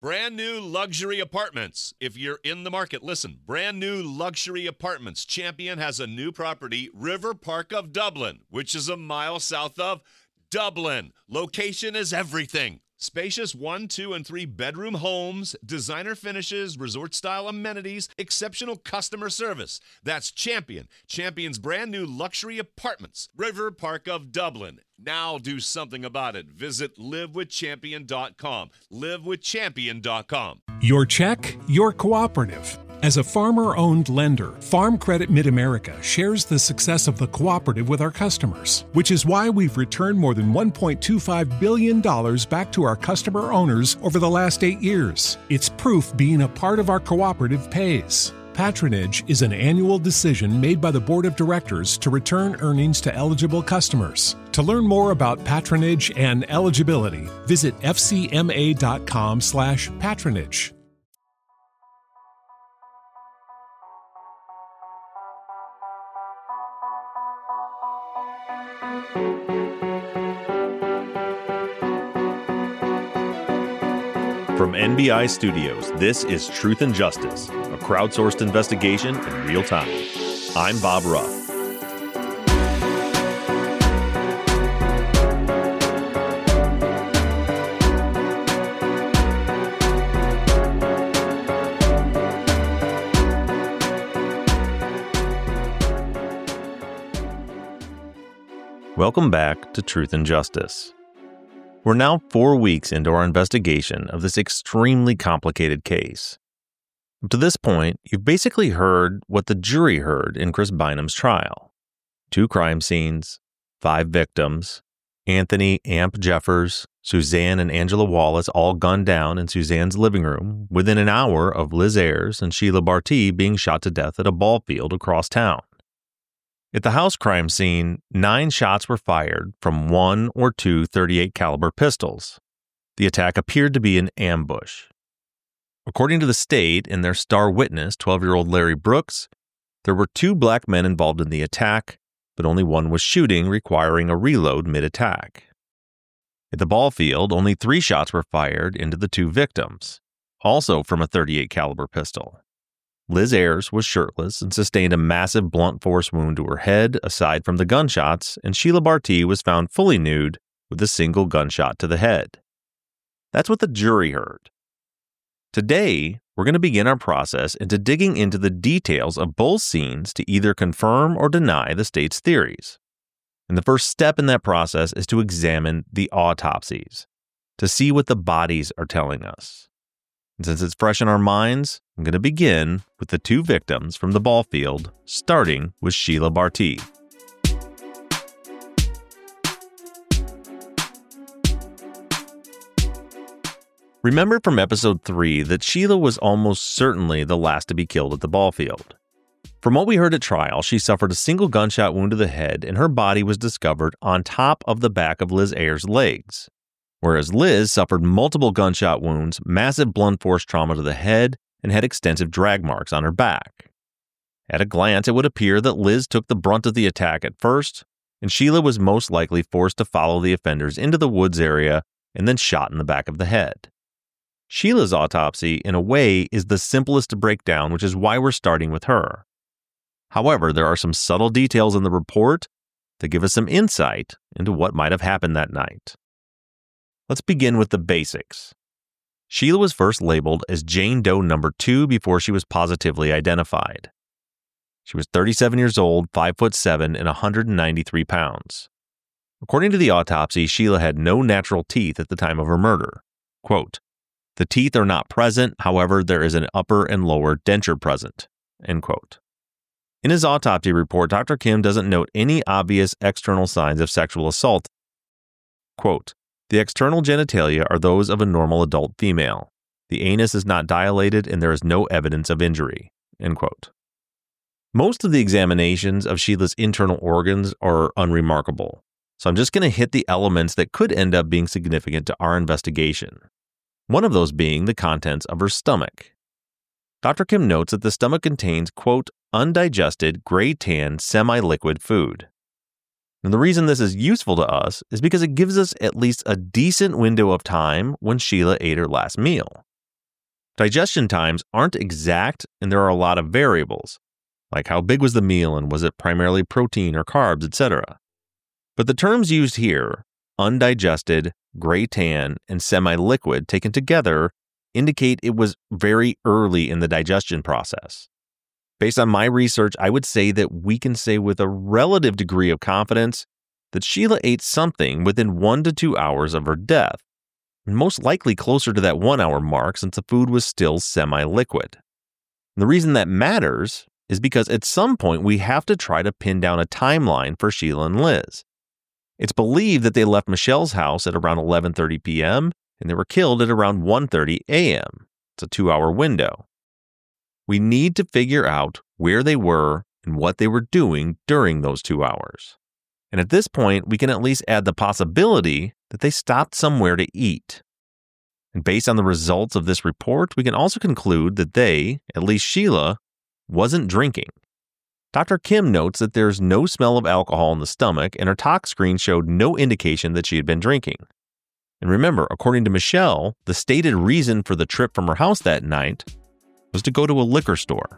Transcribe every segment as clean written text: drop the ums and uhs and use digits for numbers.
Brand new luxury apartments. If you're in the market, listen. Brand new luxury apartments. Champion has a new property, River Park of Dublin, which is a mile south of Dublin. Location is everything. Spacious 1, 2, and 3 bedroom homes, designer finishes, resort-style amenities, exceptional customer service. That's Champion. Champion's brand new luxury apartments, River Park of Dublin. Now do something about it. Visit livewithchampion.com. livewithchampion.com. Your check, your cooperative. As a farmer-owned lender, Farm Credit Mid-America shares the success of the cooperative with our customers, which is why we've returned more than $1.25 billion back to our customer owners over the last 8 years. It's proof being a part of our cooperative pays. Patronage is an annual decision made by the Board of Directors to return earnings to eligible customers. To learn more about patronage and eligibility, visit fcma.com/patronage. From NBI Studios, this is Truth and Justice, a crowdsourced investigation in real time. I'm Bob Ruff. Welcome back to Truth and Justice. We're now 4 weeks into our investigation of this extremely complicated case. Up to this point, you've basically heard what the jury heard in Chris Bynum's trial. 2 crime scenes, 5 victims, Anthony Amp Jeffers, Suzanne and Angela Wallace all gunned down in Suzanne's living room within an hour of Liz Ayers and Sheila Barty being shot to death at a ball field across town. At the house crime scene, 9 shots were fired from 1 or 2 .38 caliber pistols. The attack appeared to be an ambush. According to the state and their star witness, 12-year-old Larry Brooks, there were 2 black men involved in the attack, but only one was shooting, requiring a reload mid-attack. At the ball field, only 3 shots were fired into the 2 victims, also from a .38 caliber pistol. Liz Ayers was shirtless and sustained a massive blunt force wound to her head aside from the gunshots, and Sheila Barty was found fully nude with a single gunshot to the head. That's what the jury heard. Today, we're going to begin our process into digging into the details of both scenes to either confirm or deny the state's theories. And the first step in that process is to examine the autopsies, to see what the bodies are telling us. And since it's fresh in our minds, I'm going to begin with the 2 victims from the ball field, starting with Sheila Barty. Remember from episode 3 that Sheila was almost certainly the last to be killed at the ball field. From what we heard at trial, she suffered a single gunshot wound to the head and her body was discovered on top of the back of Liz Ayers' legs. Whereas Liz suffered multiple gunshot wounds, massive blunt force trauma to the head, and had extensive drag marks on her back. At a glance, it would appear that Liz took the brunt of the attack at first, and Sheila was most likely forced to follow the offenders into the woods area and then shot in the back of the head. Sheila's autopsy, in a way, is the simplest to break down, which is why we're starting with her. However, there are some subtle details in the report that give us some insight into what might have happened that night. Let's begin with the basics. Sheila was first labeled as Jane Doe number 2 before she was positively identified. She was 37 years old, 5'7", and 193 pounds. According to the autopsy, Sheila had no natural teeth at the time of her murder. Quote, "The teeth are not present, however, there is an upper and lower denture present." End quote. In his autopsy report, Dr. Kim doesn't note any obvious external signs of sexual assault. Quote, "The external genitalia are those of a normal adult female. The anus is not dilated and there is no evidence of injury." End quote. Most of the examinations of Sheila's internal organs are unremarkable, so I'm just going to hit the elements that could end up being significant to our investigation. One of those being the contents of her stomach. Dr. Kim notes that the stomach contains, quote, "undigested, gray-tan, semi-liquid food." And the reason this is useful to us is because it gives us at least a decent window of time when Sheila ate her last meal. Digestion times aren't exact, and there are a lot of variables, like how big was the meal and was it primarily protein or carbs, etc. But the terms used here, undigested, gray tan, and semi-liquid taken together, indicate it was very early in the digestion process. Based on my research, I would say that we can say with a relative degree of confidence that Sheila ate something within 1 to 2 hours of her death, and most likely closer to that 1 hour mark since the food was still semi-liquid. And the reason that matters is because at some point we have to try to pin down a timeline for Sheila and Liz. It's believed that they left Michelle's house at around 11:30 p.m. and they were killed at around 1:30 a.m. It's a 2-hour window. We need to figure out where they were and what they were doing during those 2 hours. And at this point, we can at least add the possibility that they stopped somewhere to eat. And based on the results of this report, we can also conclude that they, at least Sheila, wasn't drinking. Dr. Kim notes that there's no smell of alcohol in the stomach, and her tox screen showed no indication that she had been drinking. And remember, according to Michelle, the stated reason for the trip from her house that night was to go to a liquor store.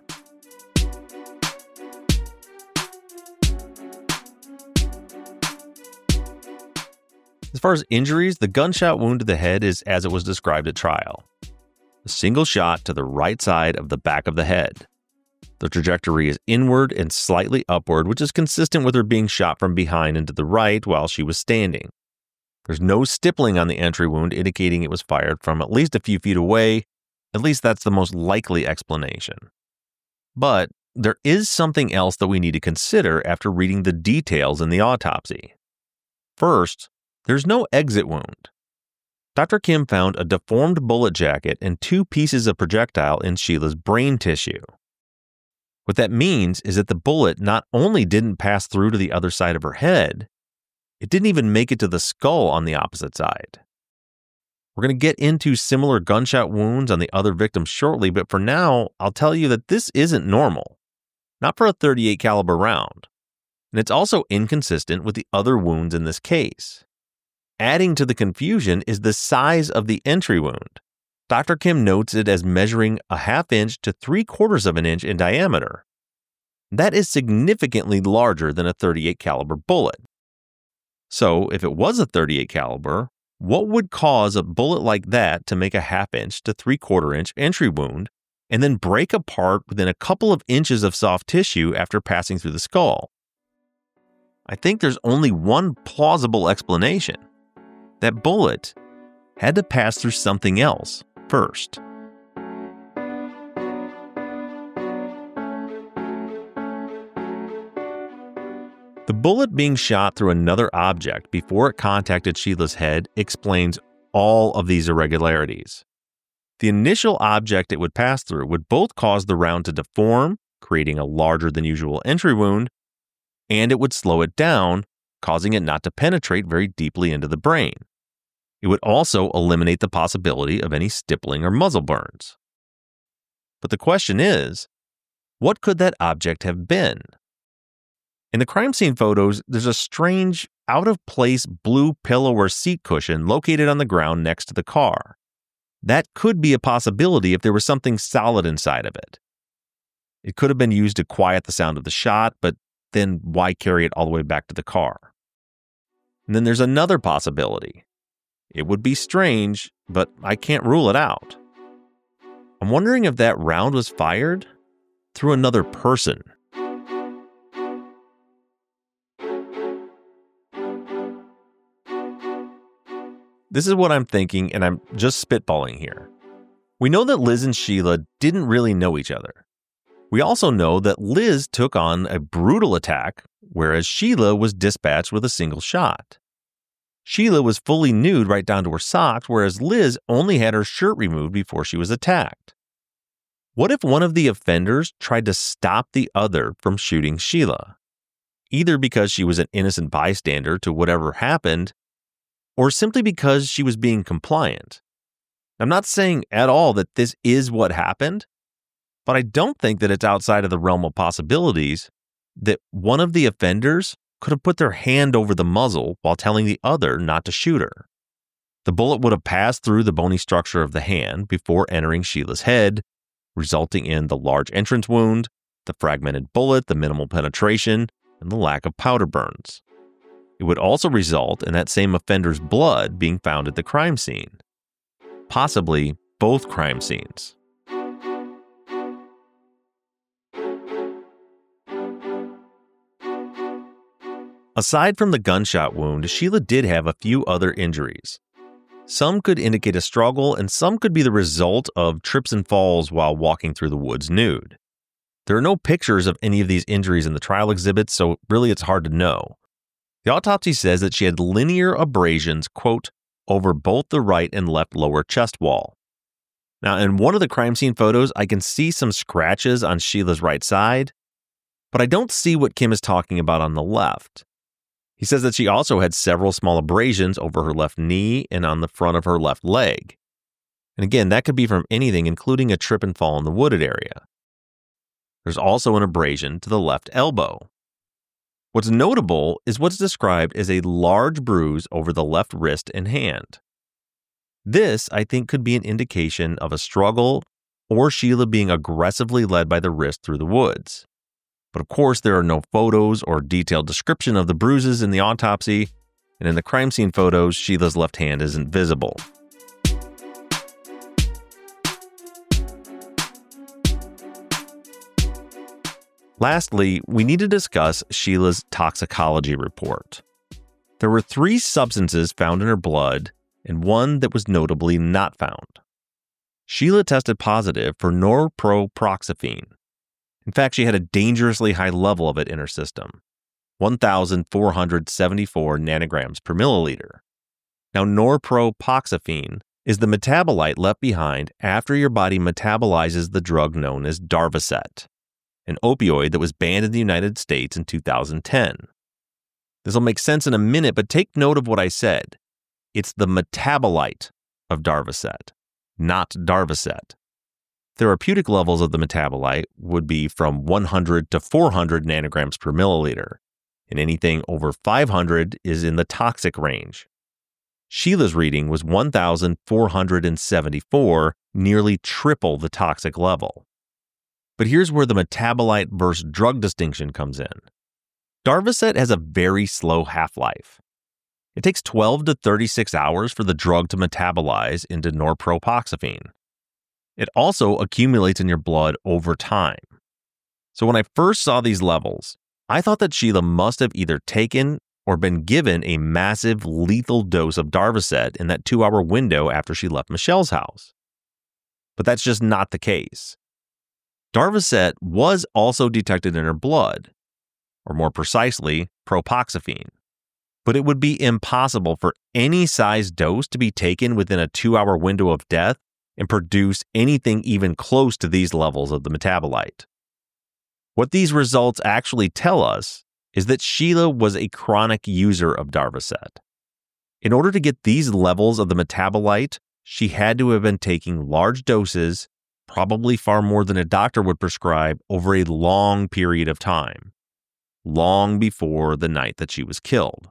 As far as injuries, the gunshot wound to the head is as it was described at trial. A single shot to the right side of the back of the head. The trajectory is inward and slightly upward, which is consistent with her being shot from behind and to the right while she was standing. There's no stippling on the entry wound, indicating it was fired from at least a few feet away. At least that's the most likely explanation. But there is something else that we need to consider after reading the details in the autopsy. First, there's no exit wound. Dr. Kim found a deformed bullet jacket and 2 pieces of projectile in Sheila's brain tissue. What that means is that the bullet not only didn't pass through to the other side of her head, it didn't even make it to the skull on the opposite side. We're going to get into similar gunshot wounds on the other victims shortly, but for now, I'll tell you that this isn't normal. Not for a .38 caliber round. And it's also inconsistent with the other wounds in this case. Adding to the confusion is the size of the entry wound. Dr. Kim notes it as measuring a 1/2 inch to 3/4 of an inch in diameter. That is significantly larger than a .38 caliber bullet. So, if it was a .38 caliber, what would cause a bullet like that to make a 1/2 inch to 3/4 inch entry wound and then break apart within a couple of inches of soft tissue after passing through the skull? I think there's only one plausible explanation. That bullet had to pass through something else first. The bullet being shot through another object before it contacted Sheila's head explains all of these irregularities. The initial object it would pass through would both cause the round to deform, creating a larger than usual entry wound, and it would slow it down, causing it not to penetrate very deeply into the brain. It would also eliminate the possibility of any stippling or muzzle burns. But the question is, what could that object have been? In the crime scene photos, there's a strange, out-of-place blue pillow or seat cushion located on the ground next to the car. That could be a possibility if there was something solid inside of it. It could have been used to quiet the sound of the shot, but then why carry it all the way back to the car? And then there's another possibility. It would be strange, but I can't rule it out. I'm wondering if that round was fired through another person. This is what I'm thinking, and I'm just spitballing here. We know that Liz and Sheila didn't really know each other. We also know that Liz took on a brutal attack, whereas Sheila was dispatched with a single shot. Sheila was fully nude right down to her socks, whereas Liz only had her shirt removed before she was attacked. What if one of the offenders tried to stop the other from shooting Sheila? Either because she was an innocent bystander to whatever happened, or simply because she was being compliant. I'm not saying at all that this is what happened, but I don't think that it's outside of the realm of possibilities that one of the offenders could have put their hand over the muzzle while telling the other not to shoot her. The bullet would have passed through the bony structure of the hand before entering Sheila's head, resulting in the large entrance wound, the fragmented bullet, the minimal penetration, and the lack of powder burns. It would also result in that same offender's blood being found at the crime scene. Possibly both crime scenes. Aside from the gunshot wound, Sheila did have a few other injuries. Some could indicate a struggle, and some could be the result of trips and falls while walking through the woods nude. There are no pictures of any of these injuries in the trial exhibits, so really it's hard to know. The autopsy says that she had linear abrasions, quote, over both the right and left lower chest wall. Now, in one of the crime scene photos, I can see some scratches on Sheila's right side, but I don't see what Kim is talking about on the left. He says that she also had several small abrasions over her left knee and on the front of her left leg. And again, that could be from anything, including a trip and fall in the wooded area. There's also an abrasion to the left elbow. What's notable is what's described as a large bruise over the left wrist and hand. This, I think, could be an indication of a struggle or Sheila being aggressively led by the wrist through the woods. But of course, there are no photos or detailed description of the bruises in the autopsy, and in the crime scene photos, Sheila's left hand isn't visible. Lastly, we need to discuss Sheila's toxicology report. There were 3 substances found in her blood and one that was notably not found. Sheila tested positive for norpropoxyphene. In fact, she had a dangerously high level of it in her system, 1,474 nanograms per milliliter. Now, norpropoxyphene is the metabolite left behind after your body metabolizes the drug known as Darvocet, an opioid that was banned in the United States in 2010. This will make sense in a minute, but take note of what I said. It's the metabolite of Darvocet, not Darvocet. Therapeutic levels of the metabolite would be from 100 to 400 nanograms per milliliter, and anything over 500 is in the toxic range. Sheila's reading was 1,474, nearly triple the toxic level. But here's where the metabolite versus drug distinction comes in. Darvocet has a very slow half-life. It takes 12 to 36 hours for the drug to metabolize into norpropoxyphene. It also accumulates in your blood over time. So when I first saw these levels, I thought that Sheila must have either taken or been given a massive lethal dose of Darvocet in that 2-hour window after she left Michelle's house. But that's just not the case. Darvocet was also detected in her blood, or more precisely, propoxyphene. But it would be impossible for any size dose to be taken within a 2-hour window of death and produce anything even close to these levels of the metabolite. What these results actually tell us is that Sheila was a chronic user of Darvocet. In order to get these levels of the metabolite, she had to have been taking large doses, probably far more than a doctor would prescribe, over a long period of time, long before the night that she was killed.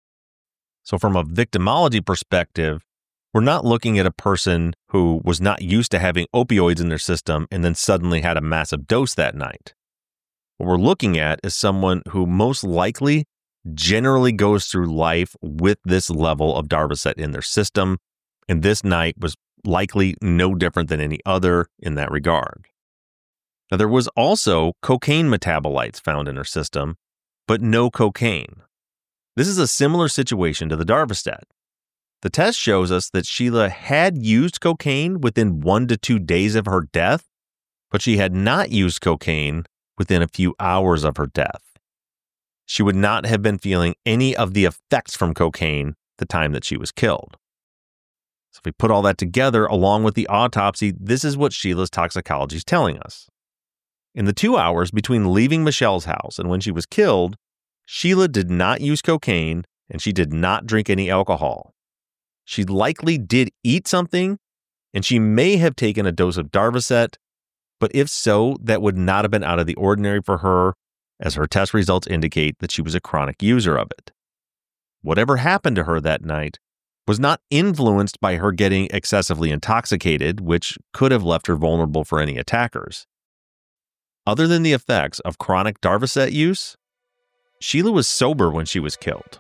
So from a victimology perspective, we're not looking at a person who was not used to having opioids in their system and then suddenly had a massive dose that night. What we're looking at is someone who most likely generally goes through life with this level of Darvocet in their system, and this night was likely no different than any other in that regard. Now, there was also cocaine metabolites found in her system, but no cocaine. This is a similar situation to the Darvocet. The test shows us that Sheila had used cocaine within 1 to 2 days of her death, but she had not used cocaine within a few hours of her death. She would not have been feeling any of the effects from cocaine the time that she was killed. So if we put all that together along with the autopsy, this is what Sheila's toxicology is telling us. In the 2 hours between leaving Michelle's house and when she was killed, Sheila did not use cocaine and she did not drink any alcohol. She likely did eat something, and she may have taken a dose of Darvocet, but if so, that would not have been out of the ordinary for her, as her test results indicate that she was a chronic user of it. Whatever happened to her that night, was not influenced by her getting excessively intoxicated, which could have left her vulnerable for any attackers. Other than the effects of chronic Darvocet use, Sheila was sober when she was killed.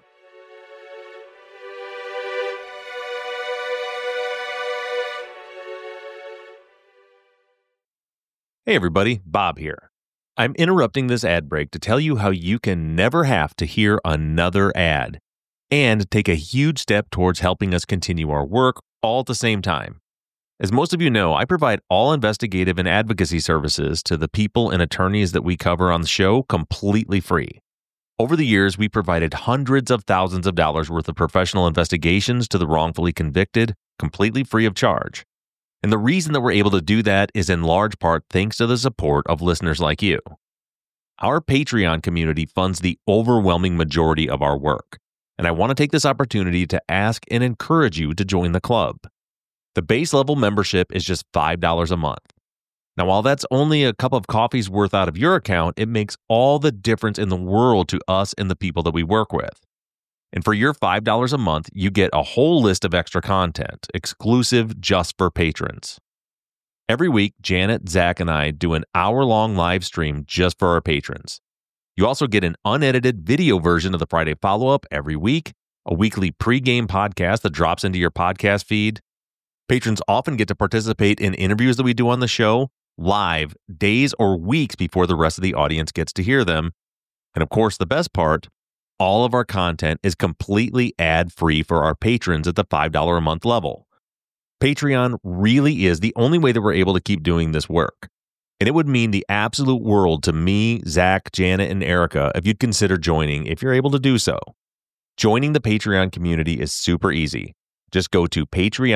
Hey everybody, Bob here. I'm interrupting this ad break to tell you how you can never have to hear another ad and take a huge step towards helping us continue our work all at the same time. As most of you know, I provide all investigative and advocacy services to the people and attorneys that we cover on the show completely free. Over the years, we provided hundreds of thousands of dollars worth of professional investigations to the wrongfully convicted, completely free of charge. And the reason that we're able to do that is in large part thanks to the support of listeners like you. Our Patreon community funds the overwhelming majority of our work, and I want to take this opportunity to ask and encourage you to join the club. The base level membership is just $5 a month. Now, while that's only a cup of coffee's worth out of your account, it makes all the difference in the world to us and the people that we work with. And for your $5 a month, you get a whole list of extra content, exclusive just for patrons. Every week, Janet, Zach, and I do an hour-long live stream just for our patrons. You also get an unedited video version of the Friday follow-up every week, a weekly pre-game podcast that drops into your podcast feed. Patrons often get to participate in interviews that we do on the show live days or weeks before the rest of the audience gets to hear them. And of course, the best part, all of our content is completely ad-free for our patrons at the $5 a month level. Patreon really is the only way that we're able to keep doing this work. And it would mean the absolute world to me, Zach, Janet, and Erica if you'd consider joining if you're able to do so. Joining the Patreon community is super easy. Just go to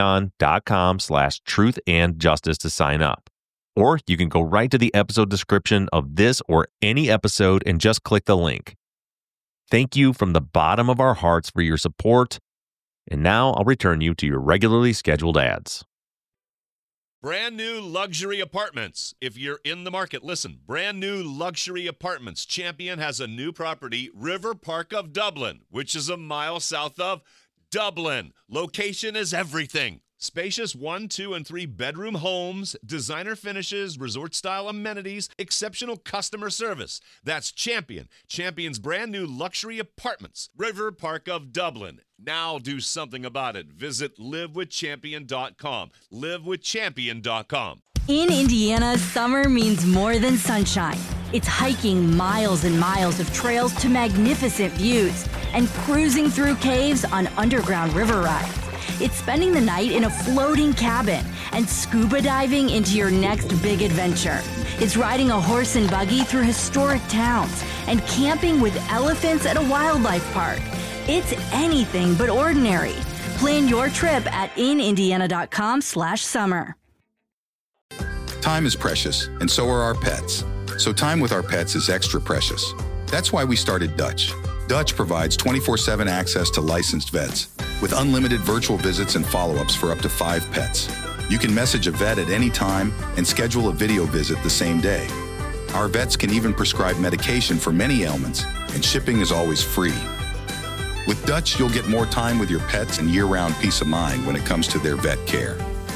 patreon.com/truthandjustice to sign up. Or you can go right to the episode description of this or any episode and just click the link. Thank you from the bottom of our hearts for your support. And now I'll return you to your regularly scheduled ads. Brand new luxury apartments. If you're in the market, listen. Brand new luxury apartments. Champion has a new property, River Park of Dublin, which is a mile south of Dublin. Location is everything. Spacious 1, 2, and 3 bedroom homes, designer finishes, resort-style amenities, exceptional customer service. That's Champion. Champion's brand new luxury apartments, River Park of Dublin. Now do something about it. Visit livewithchampion.com. livewithchampion.com. In Indiana, summer means more than sunshine. It's hiking miles and miles of trails to magnificent views and cruising through caves on underground river rides. It's spending the night in a floating cabin and scuba diving into your next big adventure. It's riding a horse and buggy through historic towns and camping with elephants at a wildlife park. It's anything but ordinary. Plan your trip at inindiana.com/summer. Time is precious, and so are our pets. So time with our pets is extra precious. That's why we started Dutch. Dutch provides 24/7 access to licensed vets with unlimited virtual visits and follow-ups for up to 5 pets. You can message a vet at any time and schedule a video visit the same day. Our vets can even prescribe medication for many ailments, and shipping is always free. With Dutch, you'll get more time with your pets and year-round peace of mind when it comes to their vet care.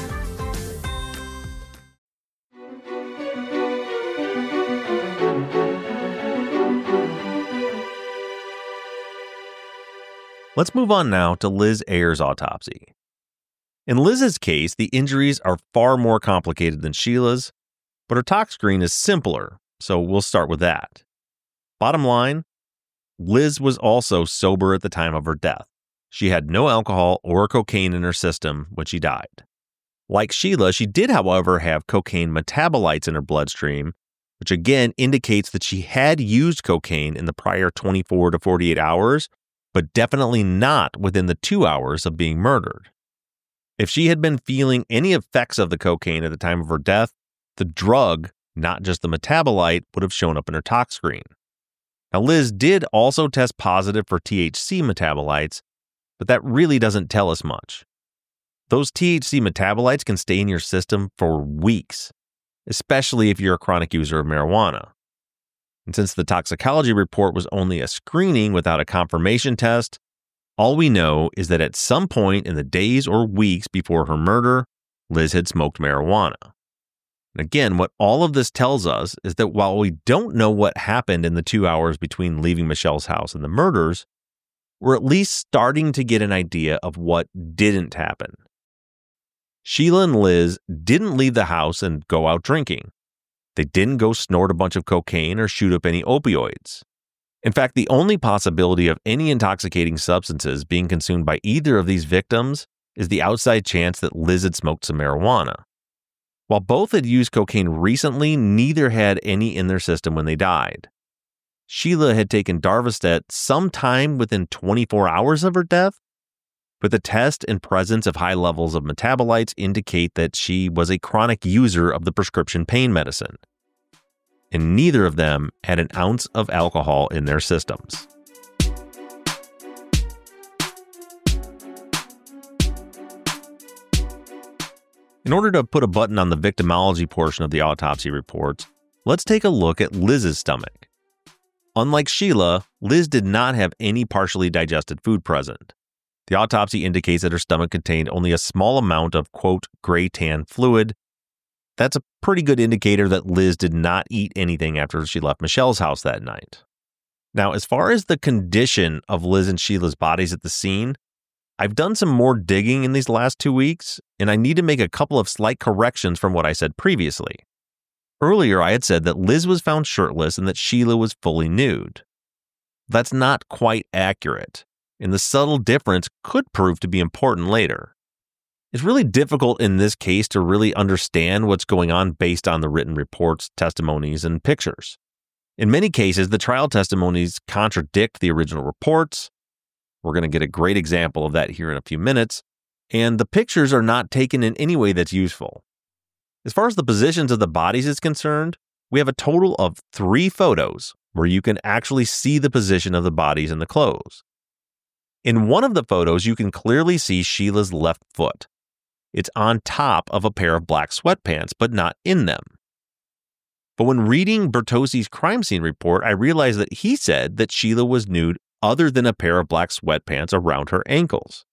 Let's move on now to Liz Ayer's autopsy. In Liz's case, the injuries are far more complicated than Sheila's, but her tox screen is simpler, so we'll start with that. Bottom line, Liz was also sober at the time of her death. She had no alcohol or cocaine in her system when she died. Like Sheila, she did, however, have cocaine metabolites in her bloodstream, which again indicates that she had used cocaine in the prior 24 to 48 hours, but definitely not within the 2 hours of being murdered. If she had been feeling any effects of the cocaine at the time of her death, the drug, not just the metabolite, would have shown up in her tox screen. Now, Liz did also test positive for THC metabolites, but that really doesn't tell us much. Those THC metabolites can stay in your system for weeks, especially if you're a chronic user of marijuana. And since the toxicology report was only a screening without a confirmation test, All we know is that at some point in the days or weeks before her murder, Liz had smoked marijuana. And again, what all of this tells us is that while we don't know what happened in the 2 hours between leaving Michelle's house and the murders, we're at least starting to get an idea of what didn't happen. Sheila and Liz didn't leave the house and go out drinking. They didn't go snort a bunch of cocaine or shoot up any opioids. In fact, the only possibility of any intoxicating substances being consumed by either of these victims is the outside chance that Liz had smoked some marijuana. While both had used cocaine recently, neither had any in their system when they died. Sheila had taken Darvocet sometime within 24 hours of her death, but the test and presence of high levels of metabolites indicate that she was a chronic user of the prescription pain medicine. And neither of them had an ounce of alcohol in their systems. In order to put a button on the victimology portion of the autopsy reports, let's take a look at Liz's stomach. Unlike Sheila, Liz did not have any partially digested food present. The autopsy indicates that her stomach contained only a small amount of, quote, gray tan fluid. That's a pretty good indicator that Liz did not eat anything after she left Michelle's house that night. Now, as far as the condition of Liz and Sheila's bodies at the scene, I've done some more digging in these last 2 weeks, and I need to make a couple of slight corrections from what I said previously. Earlier, I had said that Liz was found shirtless and that Sheila was fully nude. That's not quite accurate, and the subtle difference could prove to be important later. It's really difficult in this case to really understand what's going on based on the written reports, testimonies, and pictures. In many cases, the trial testimonies contradict the original reports. We're going to get a great example of that here in a few minutes, and the pictures are not taken in any way that's useful. As far as the positions of the bodies is concerned, we have a total of 3 photos where you can actually see the position of the bodies and the clothes. In one of the photos, you can clearly see Sheila's left foot. It's on top of a pair of black sweatpants, but not in them. But when reading Bertossi's crime scene report, I realized that he said that Sheila was nude other than a pair of black sweatpants around her ankles.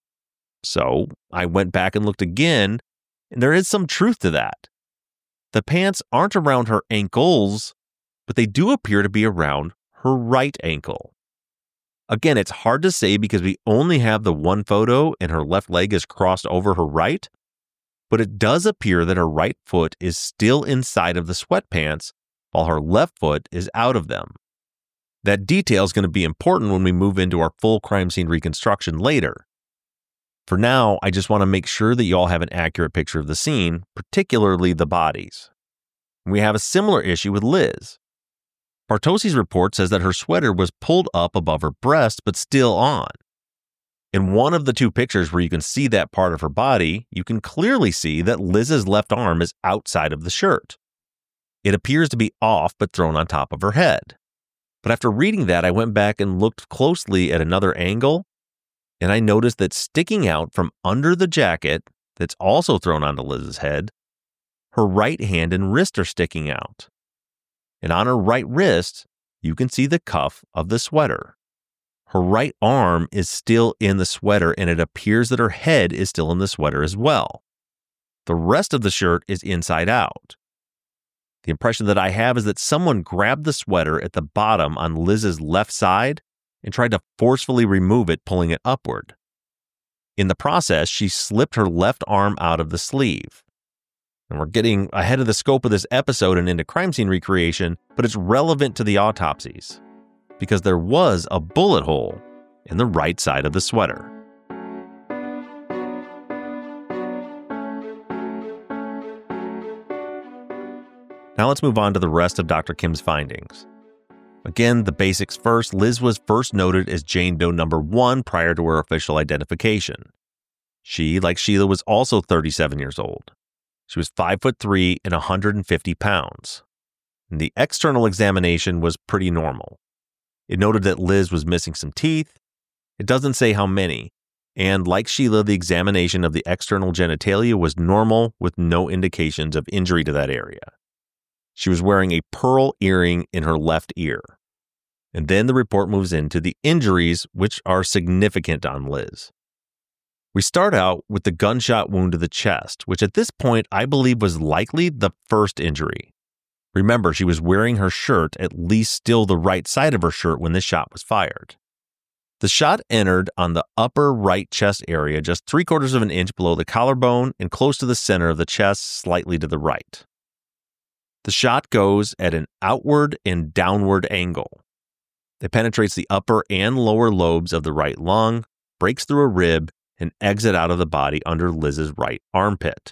So I went back and looked again, and there is some truth to that. The pants aren't around her ankles, but they do appear to be around her right ankle. Again, it's hard to say because we only have the one photo and her left leg is crossed over her right, but it does appear that her right foot is still inside of the sweatpants while her left foot is out of them. That detail is going to be important when we move into our full crime scene reconstruction later. For now, I just want to make sure that you all have an accurate picture of the scene, particularly the bodies. We have a similar issue with Liz. Bertossi's report says that her sweater was pulled up above her breast but still on. In one of the 2 pictures where you can see that part of her body, you can clearly see that Liz's left arm is outside of the shirt. It appears to be off but thrown on top of her head. But after reading that, I went back and looked closely at another angle, and I noticed that sticking out from under the jacket that's also thrown onto Liz's head, her right hand and wrist are sticking out. And on her right wrist, you can see the cuff of the sweater. Her right arm is still in the sweater, and it appears that her head is still in the sweater as well. The rest of the shirt is inside out. The impression that I have is that someone grabbed the sweater at the bottom on Liz's left side and tried to forcefully remove it, pulling it upward. In the process, she slipped her left arm out of the sleeve. And we're getting ahead of the scope of this episode and into crime scene recreation, but it's relevant to the autopsies because there was a bullet hole in the right side of the sweater. Now let's move on to the rest of Dr. Kim's findings. Again, the basics first. Liz was first noted as Jane Doe number 1 prior to her official identification. She, like Sheila, was also 37 years old. She was 5'3" and 150 pounds. And the external examination was pretty normal. It noted that Liz was missing some teeth. It doesn't say how many. And like Sheila, the examination of the external genitalia was normal with no indications of injury to that area. She was wearing a pearl earring in her left ear. And then the report moves into the injuries, which are significant on Liz. We start out with the gunshot wound to the chest, which at this point I believe was likely the first injury. Remember, she was wearing her shirt, at least still the right side of her shirt, when the shot was fired. The shot entered on the upper right chest area, just 3/4 of an inch below the collarbone and close to the center of the chest, slightly to the right. The shot goes at an outward and downward angle. It penetrates the upper and lower lobes of the right lung, breaks through a rib, and exits out of the body under Liz's right armpit.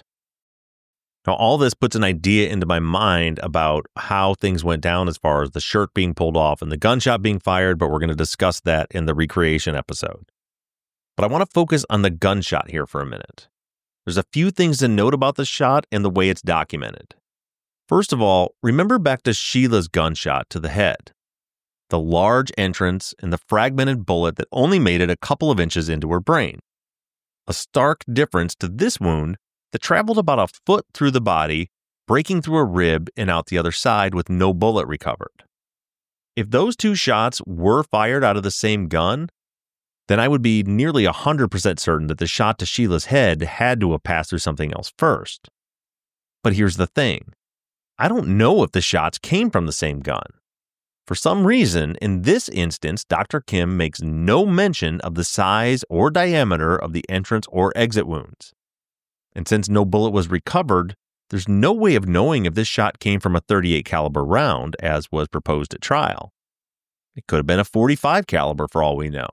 Now, all this puts an idea into my mind about how things went down as far as the shirt being pulled off and the gunshot being fired, but we're going to discuss that in the recreation episode. But I want to focus on the gunshot here for a minute. There's a few things to note about the shot and the way it's documented. First of all, remember back to Sheila's gunshot to the head. The large entrance and the fragmented bullet that only made it a couple of inches into her brain. A stark difference to this wound that traveled about a foot through the body, breaking through a rib and out the other side with no bullet recovered. If those two shots were fired out of the same gun, then I would be nearly 100% certain that the shot to Sheila's head had to have passed through something else first. But here's the thing. I don't know if the shots came from the same gun. For some reason, in this instance, Dr. Kim makes no mention of the size or diameter of the entrance or exit wounds. And since no bullet was recovered, there's no way of knowing if this shot came from a .38 caliber round, as was proposed at trial. It could have been a .45 caliber for all we know.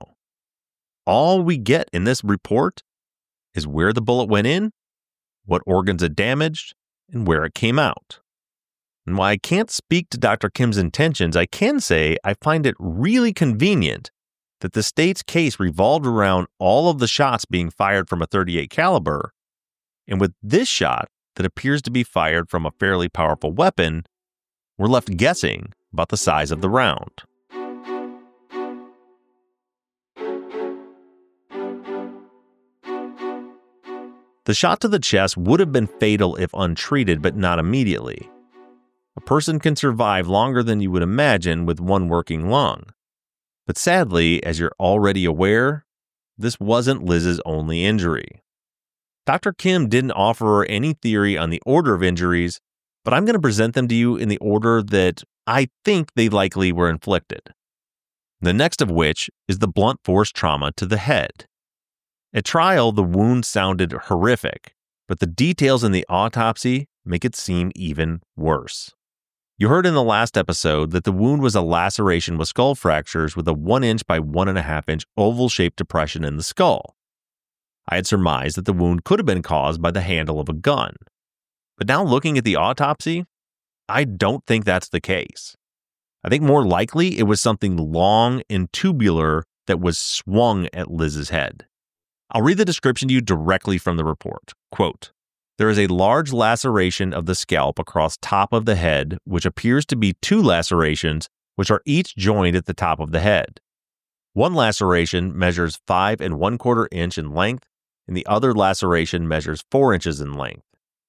All we get in this report is where the bullet went in, what organs it damaged, and where it came out. And while I can't speak to Dr. Kim's intentions, I can say I find it really convenient that the state's case revolved around all of the shots being fired from a .38 caliber, and with this shot that appears to be fired from a fairly powerful weapon, we're left guessing about the size of the round. The shot to the chest would have been fatal if untreated, but not immediately. A person can survive longer than you would imagine with one working lung. But sadly, as you're already aware, this wasn't Liz's only injury. Dr. Kim didn't offer her any theory on the order of injuries, but I'm going to present them to you in the order that I think they likely were inflicted. The next of which is the blunt force trauma to the head. At trial, the wound sounded horrific, but the details in the autopsy make it seem even worse. You heard in the last episode that the wound was a laceration with skull fractures with a 1 inch by 1.5 inch oval-shaped depression in the skull. I had surmised that the wound could have been caused by the handle of a gun. But now looking at the autopsy, I don't think that's the case. I think more likely it was something long and tubular that was swung at Liz's head. I'll read the description to you directly from the report. Quote, "There is a large laceration of the scalp across top of the head, which appears to be 2 lacerations, which are each joined at the top of the head. One laceration measures 5 1/4 inch in length, and the other laceration measures 4 inches in length.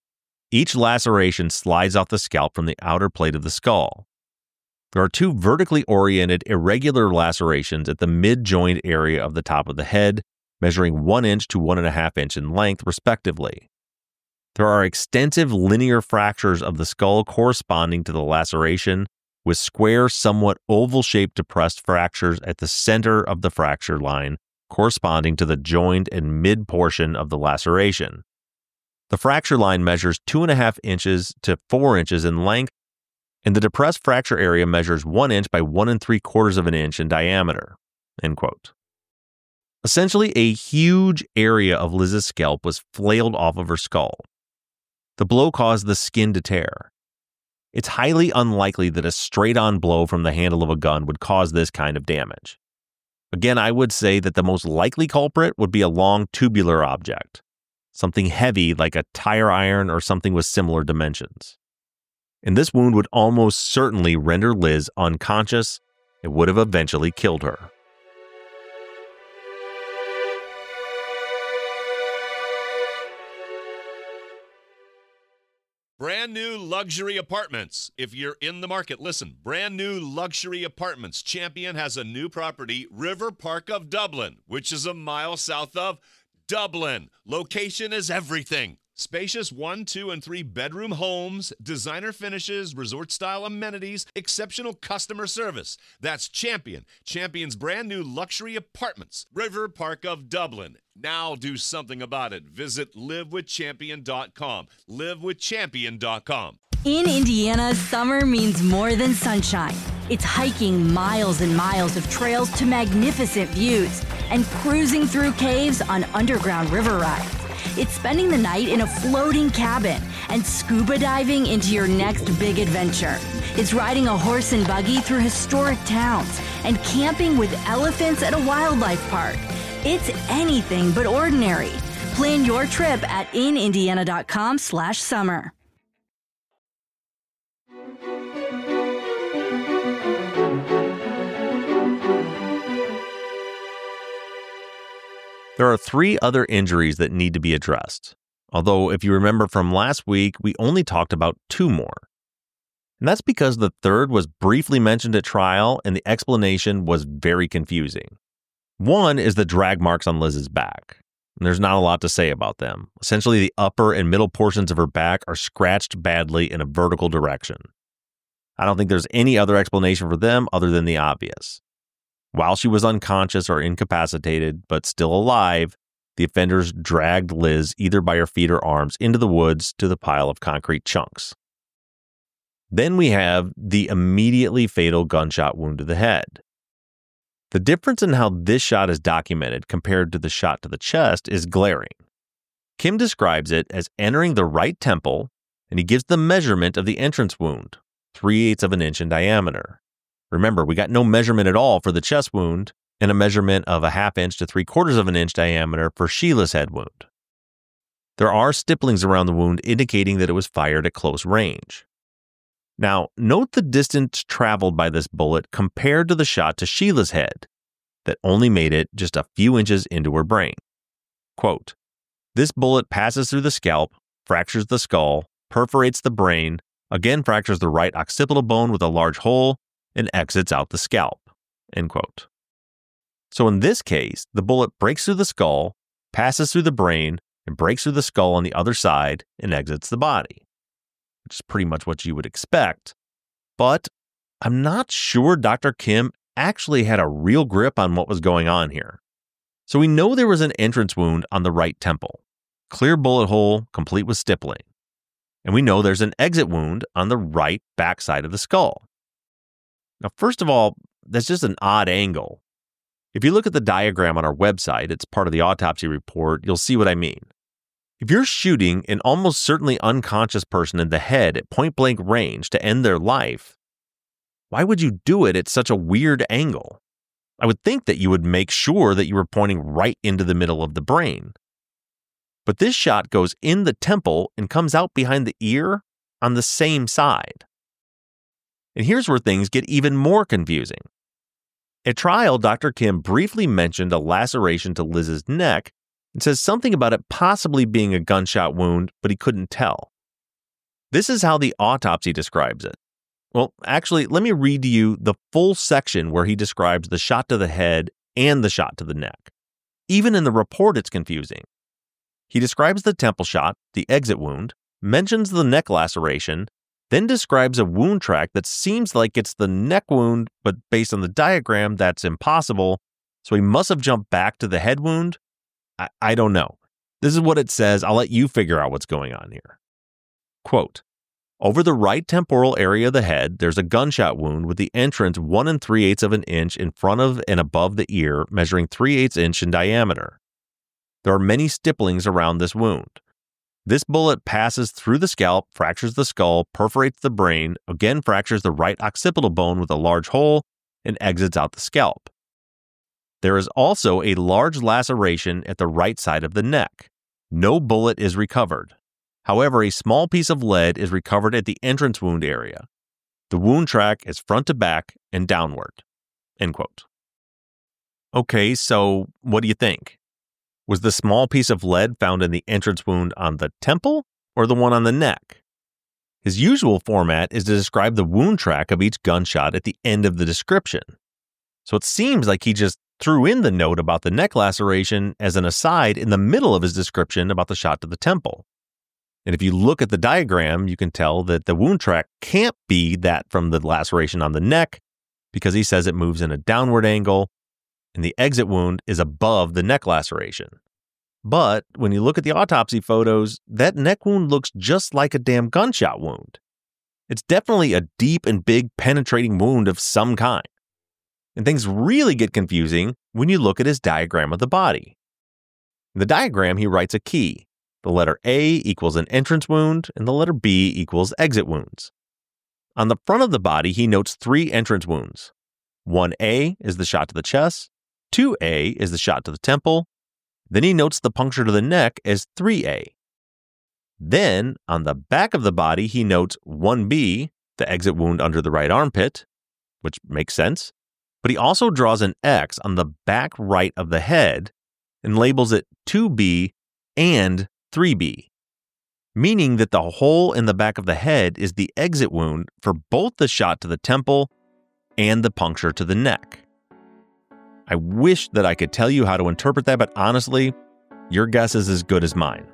Each laceration slides off the scalp from the outer plate of the skull. There are 2 vertically oriented irregular lacerations at the mid-joint area of the top of the head, measuring 1 inch to 1.5 inch in length, respectively. There are extensive linear fractures of the skull corresponding to the laceration, with square, somewhat oval-shaped depressed fractures at the center of the fracture line, corresponding to the joined and mid-portion of the laceration. The fracture line measures 2.5 inches to 4 inches in length, and the depressed fracture area measures 1 inch by 1 3/4 of an inch in diameter." End quote. Essentially, a huge area of Liz's scalp was flailed off of her skull. The blow caused the skin to tear. It's highly unlikely that a straight-on blow from the handle of a gun would cause this kind of damage. Again, I would say that the most likely culprit would be a long tubular object, something heavy like a tire iron or something with similar dimensions. And this wound would almost certainly render Liz unconscious. It would have eventually killed her. Brand new luxury apartments. If you're in the market, listen. Brand new luxury apartments. Champion has a new property, River Park of Dublin, which is a mile south of Dublin. Location is everything. Spacious 1, 2, and 3 bedroom homes, designer finishes, resort-style amenities, exceptional customer service. That's Champion. Champion's brand new luxury apartments, River Park of Dublin. Now do something about it. Visit livewithchampion.com. Livewithchampion.com. In Indiana, summer means more than sunshine. It's hiking miles and miles of trails to magnificent views and cruising through caves on underground river rides. It's spending the night in a floating cabin and scuba diving into your next big adventure. It's riding a horse and buggy through historic towns and camping with elephants at a wildlife park. It's anything but ordinary. Plan your trip at inindiana.com/summer. There are 3 other injuries that need to be addressed, although if you remember from last week, we only talked about 2 more. And that's because the third was briefly mentioned at trial and the explanation was very confusing. One is the drag marks on Liz's back. And there's not a lot to say about them. Essentially, the upper and middle portions of her back are scratched badly in a vertical direction. I don't think there's any other explanation for them other than the obvious. While she was unconscious or incapacitated, but still alive, the offenders dragged Liz either by her feet or arms into the woods to the pile of concrete chunks. Then we have the immediately fatal gunshot wound to the head. The difference in how this shot is documented compared to the shot to the chest is glaring. Kim describes it as entering the right temple, and he gives the measurement of the entrance wound, 3/8 of an inch in diameter. Remember, we got no measurement at all for the chest wound and a measurement of a 1/2 inch to 3/4 of an inch diameter for Sheila's head wound. There are stipplings around the wound indicating that it was fired at close range. Now, note the distance traveled by this bullet compared to the shot to Sheila's head that only made it just a few inches into her brain. Quote, "This bullet passes through the scalp, fractures the skull, perforates the brain, again fractures the right occipital bone with a large hole, and exits out the scalp." End quote. So in this case, the bullet breaks through the skull, passes through the brain, and breaks through the skull on the other side and exits the body, which is pretty much what you would expect. But I'm not sure Dr. Kim actually had a real grip on what was going on here. So we know there was an entrance wound on the right temple, clear bullet hole complete with stippling. And we know there's an exit wound on the right backside of the skull. Now, first of all, that's just an odd angle. If you look at the diagram on our website, it's part of the autopsy report, you'll see what I mean. If you're shooting an almost certainly unconscious person in the head at point-blank range to end their life, why would you do it at such a weird angle? I would think that you would make sure that you were pointing right into the middle of the brain. But this shot goes in the temple and comes out behind the ear on the same side. And here's where things get even more confusing. At trial, Dr. Kim briefly mentioned a laceration to Liz's neck and says something about it possibly being a gunshot wound, but he couldn't tell. This is how the autopsy describes it. Well, actually, let me read to you the full section where he describes the shot to the head and the shot to the neck. Even in the report, it's confusing. He describes the temple shot, the exit wound, mentions the neck laceration, then describes a wound track that seems like it's the neck wound, but based on the diagram, that's impossible, so he must have jumped back to the head wound? I don't know. This is what it says. I'll let you figure out what's going on here. Quote, "Over the right temporal area of the head, there's a gunshot wound with the entrance 1 3/8 of an inch in front of and above the ear, measuring 3/8 inch in diameter. There are many stipplings around this wound. This bullet passes through the scalp, fractures the skull, perforates the brain, again fractures the right occipital bone with a large hole, and exits out the scalp. There is also a large laceration at the right side of the neck. No bullet is recovered. However, a small piece of lead is recovered at the entrance wound area. The wound track is front to back and downward." End quote. Okay, so what do you think? Was the small piece of lead found in the entrance wound on the temple or the one on the neck? His usual format is to describe the wound track of each gunshot at the end of the description. So it seems like he just threw in the note about the neck laceration as an aside in the middle of his description about the shot to the temple. And if you look at the diagram, you can tell that the wound track can't be that from the laceration on the neck because he says it moves in a downward angle and the exit wound is above the neck laceration. But when you look at the autopsy photos, that neck wound looks just like a damn gunshot wound. It's definitely a deep and big penetrating wound of some kind. And things really get confusing when you look at his diagram of the body. In the diagram, he writes a key. The letter A equals an entrance wound, and the letter B equals exit wounds. On the front of the body, he notes 3 entrance wounds. 1A is the shot to the chest, 2A is the shot to the temple, then he notes the puncture to the neck as 3A. Then, on the back of the body, he notes 1B, the exit wound under the right armpit, which makes sense, but he also draws an X on the back right of the head and labels it 2B and 3B, meaning that the hole in the back of the head is the exit wound for both the shot to the temple and the puncture to the neck. I wish that I could tell you how to interpret that, but honestly, your guess is as good as mine.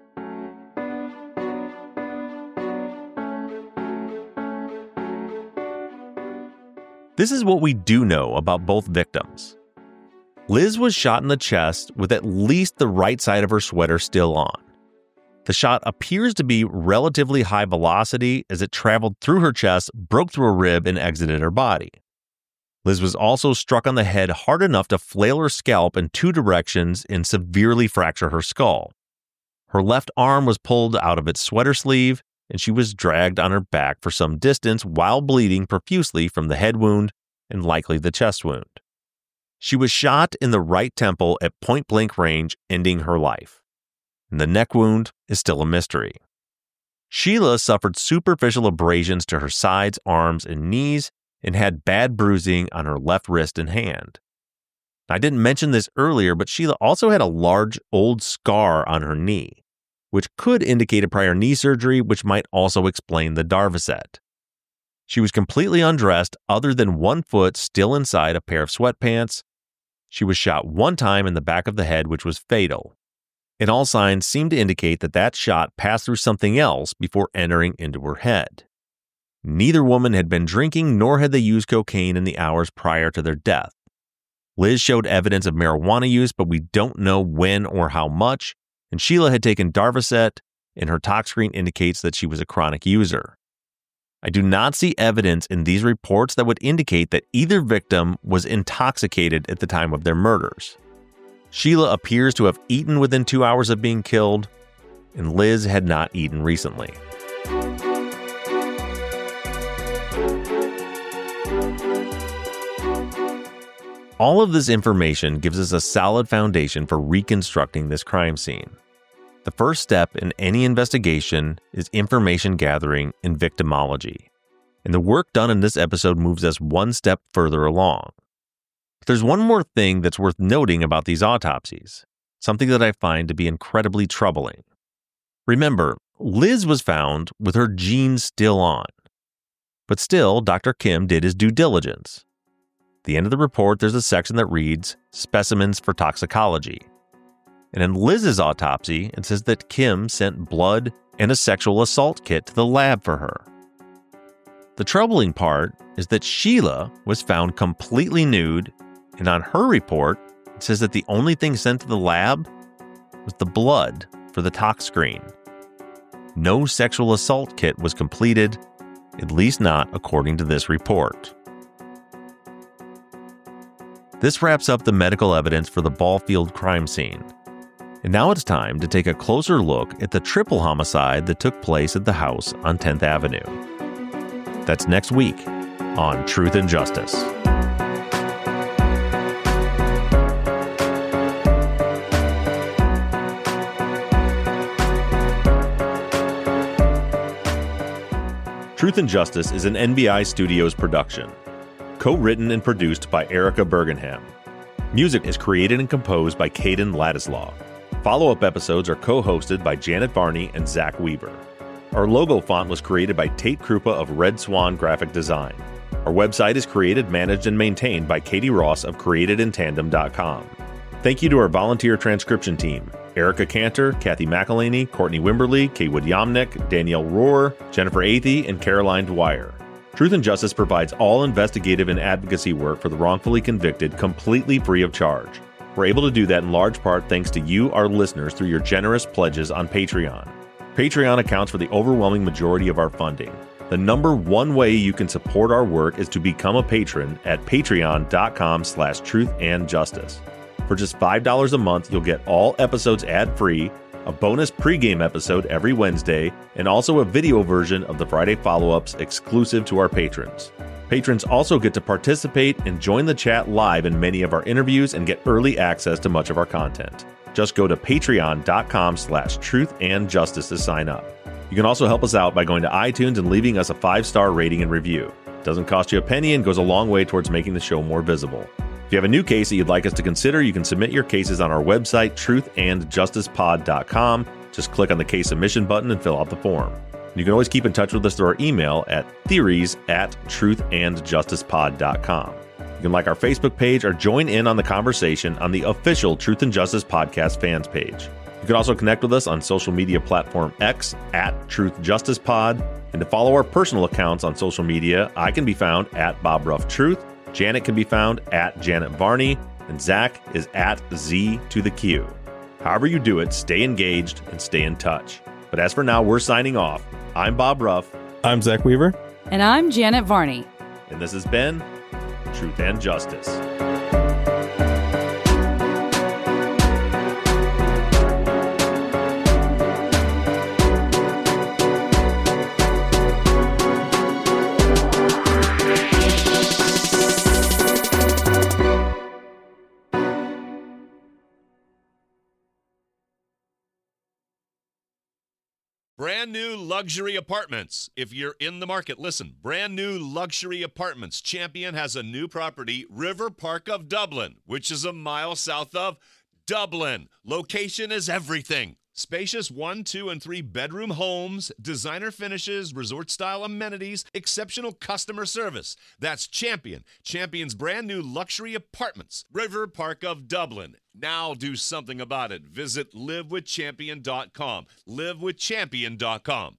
This is what we do know about both victims. Liz was shot in the chest with at least the right side of her sweater still on. The shot appears to be relatively high velocity as it traveled through her chest, broke through a rib, and exited her body. Liz was also struck on the head hard enough to flail her scalp in 2 directions and severely fracture her skull. Her left arm was pulled out of its sweater sleeve, and she was dragged on her back for some distance while bleeding profusely from the head wound and likely the chest wound. She was shot in the right temple at point-blank range, ending her life. And the neck wound is still a mystery. Sheila suffered superficial abrasions to her sides, arms, and knees and had bad bruising on her left wrist and hand. I didn't mention this earlier, but Sheila also had a large old scar on her knee, which could indicate a prior knee surgery, which might also explain the Darvocet. She was completely undressed other than one foot still inside a pair of sweatpants. She was shot one time in the back of the head, which was fatal. And all signs seem to indicate that that shot passed through something else before entering into her head. Neither woman had been drinking nor had they used cocaine in the hours prior to their death. Liz showed evidence of marijuana use, but we don't know when or how much, and Sheila had taken Darvocet, and her tox screen indicates that she was a chronic user. I do not see evidence in these reports that would indicate that either victim was intoxicated at the time of their murders. Sheila appears to have eaten within 2 hours of being killed, and Liz had not eaten recently. All of this information gives us a solid foundation for reconstructing this crime scene. The first step in any investigation is information gathering and victimology, and the work done in this episode moves us one step further along. But there's one more thing that's worth noting about these autopsies, something that I find to be incredibly troubling. Remember, Liz was found with her jeans still on, but still, Dr. Kim did his due diligence. At the end of the report, there's a section that reads, Specimens for Toxicology. And in Liz's autopsy, it says that Kim sent blood and a sexual assault kit to the lab for her. The troubling part is that Sheila was found completely nude, and on her report, it says that the only thing sent to the lab was the blood for the tox screen. No sexual assault kit was completed, at least not according to this report. This wraps up the medical evidence for the ball field crime scene. And now it's time to take a closer look at the triple homicide that took place at the house on 10th Avenue. That's next week on Truth and Justice. Truth and Justice is an NBI Studios production. Co-written and produced by Erica Bergenham. Music is created and composed by Caden Ladislaw. Follow-up episodes are co-hosted by Janet Varney and Zach Weber. Our logo font was created by Tate Krupa of Red Swan Graphic Design. Our website is created, managed, and maintained by Katie Ross of CreatedInTandem.com. Thank you to our volunteer transcription team, Erica Cantor, Kathy McElhaney, Courtney Wimberly, Kaywood Yomnick, Danielle Rohr, Jennifer Athey, and Caroline Dwyer. Truth and Justice provides all investigative and advocacy work for the wrongfully convicted completely free of charge. We're able to do that in large part thanks to you, our listeners, through your generous pledges on Patreon. Patreon accounts for the overwhelming majority of our funding. The number one way you can support our work is to become a patron at patreon.com/truthandjustice. For just $5 a month, you'll get all episodes ad-free, a bonus pregame episode every Wednesday, and also a video version of the Friday follow-ups exclusive to our patrons. Patrons also get to participate and join the chat live in many of our interviews and get early access to much of our content. Just go to patreon.com/truthandjustice to sign up. You can also help us out by going to iTunes and leaving us a 5-star rating and review. It doesn't cost you a penny and goes a long way towards making the show more visible. If you have a new case that you'd like us to consider, you can submit your cases on our website, truthandjusticepod.com. Just click on the case submission button and fill out the form. You can always keep in touch with us through our email at theories@truthandjusticepod.com. You can like our Facebook page or join in on the conversation on the official Truth and Justice Podcast fans page. You can also connect with us on social media platform X @TruthJusticePod. And to follow our personal accounts on social media, I can be found at BobRuffTruth, Janet can be found at Janet Varney, and Zach is at Z2the Q. However you do it, stay engaged and stay in touch. But as for now, we're signing off. I'm Bob Ruff. I'm Zach Weaver. And I'm Janet Varney. And this has been Truth and Justice. Brand new luxury apartments. If you're in the market, listen. Brand new luxury apartments. Champion has a new property, River Park of Dublin, which is a mile south of Dublin. Location is everything. Spacious 1, 2, and 3 bedroom homes, designer finishes, resort-style amenities, exceptional customer service. That's Champion. Champion's brand new luxury apartments, River Park of Dublin. Now do something about it. Visit livewithchampion.com. livewithchampion.com.